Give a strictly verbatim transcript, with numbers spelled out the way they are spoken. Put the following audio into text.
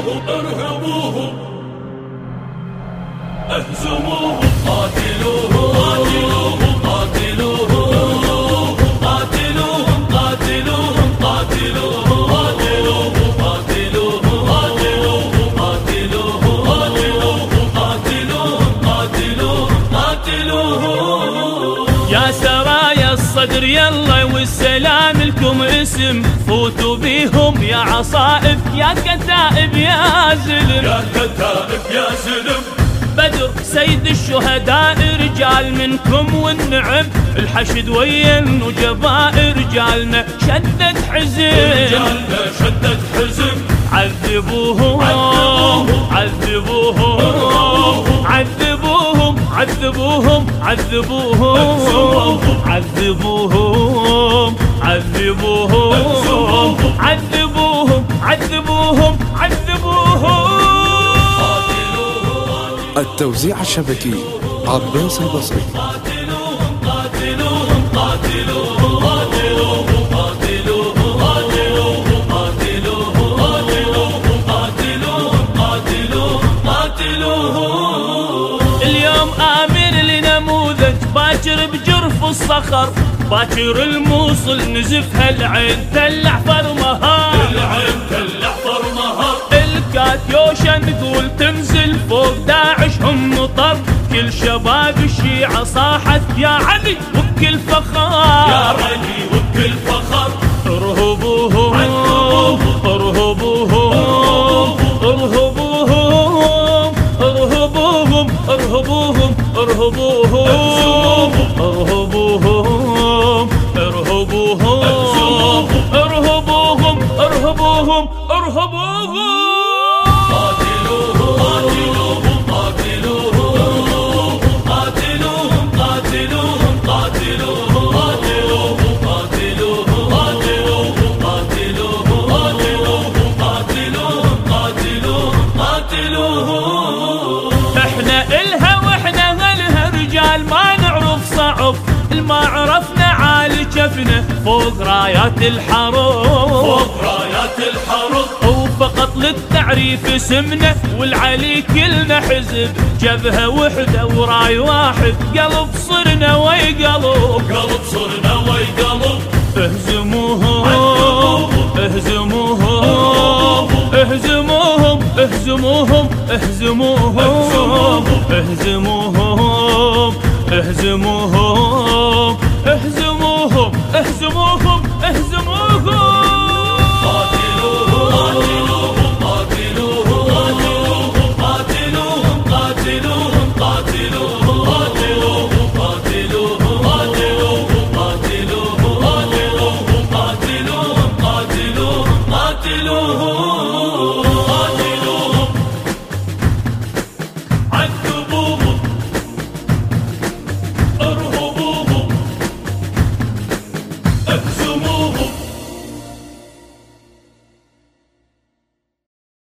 ارهبوهم ارهبوهم اهزموهم قاتلوهم قاتلوهم قاتلوهم قاتلوهم قاتلوهم قاتلوهم قاتلوهم قاتلوهم قاتلوهم يا سرايا الصدر يلا والسلام لكم اسم فوتوا بيهم يا عصائب يا كتائب يا زلم يا كتائب يا زلم بدر سيد الشهداء رجال منكم والنعم الحشد ويا النجباء رجالنا شدت حزن رجالنا شدت حزن عذبوهم عذبوهم عذبوهم عذبوهم عذبوهم عذبوهم عذبوهم عذبوهم عذبوهم عذبوهم. التوزيع الشبكي عباس البصري. قاتلوهم قاتلوهم قاتلوهم قاتلوهم قاتلوهم قاتلوهم قاتلوهم قاتلوهم قاتلوهم. اليوم آمن لنموذج باكر بجرف الصخر باكر الموصل نزفها العين تلع فرمها العين تلع فرمها الكاتيوشا نقول تنزل فوق داعش هم مطر كل شباب الشيعة صاحت يا علي وبكل فخر يا علي وبكل فخر ارهبوهم ارهبوهم ارهبوهم ارهبوهم ارهبوهم ارهبوهم ارهبوهم ارهبوهم ارهبوهم ارهبوهم ارهبوهم. ما عرفنا عالي جفنا فوق رايات الحرب فوق رايات الحرب وفقط للتعريف اسمنا والعلي كلنا حزب جبهة وحدة وراي واحد قلب صرنا وي قلب قلب صرنا وي قلب اهزموهم اهزموهم اهزموهم اهزموهم اهزموهم اهزموهم اهزموهم اهزموهم